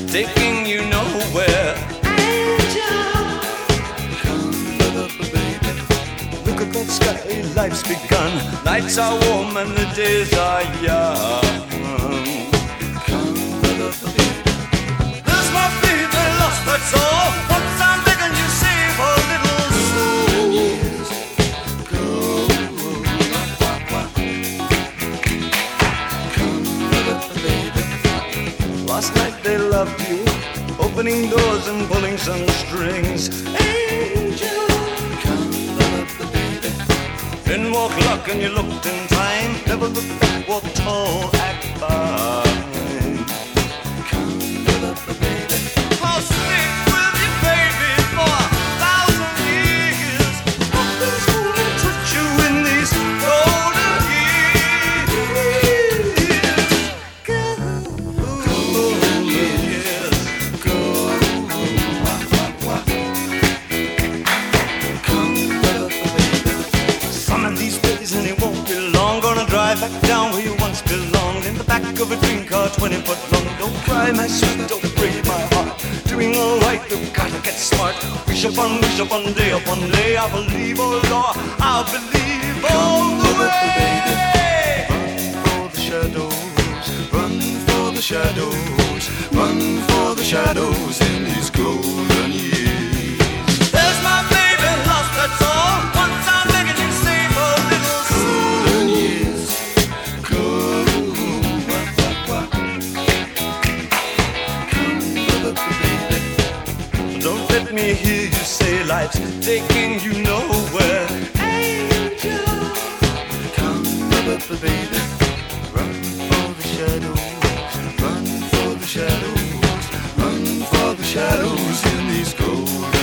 taking you nowhere. Angel, come baby. Look at that sky, life's begun. Nights are warm and the days are young. Come baby. There's my baby lost, that's all. Once I'm begging you save a little soul. Years go. Come baby. Last night they loved you, opening doors and pulling some strings. Angel, come baby. Then walk luck and you looked in time. Never looked back, walk tall, act fine. Come baby. I'll stick with you, baby, for 1,000 years. I'll be holding to you in these golden years. Golden years. Some of these days and it won't be long. Gonna drive back down where you once belonged, in the back of a dream car 20 foot long. Don't cry, my sweet, don't break my heart. Doing alright, you've gotta get smart. Wish upon day, I believe, oh Lord, I'll believe all the way. Run for the shadows, run for the shadows, run for the shadows in these golden years. There's my baby lost, that's all. Once I'm begging you save a little golden years. Don't let me hear you say life's taking you nowhere. Angel, come baby. Run for the shadows, run for the shadows, run for the shadows in these golden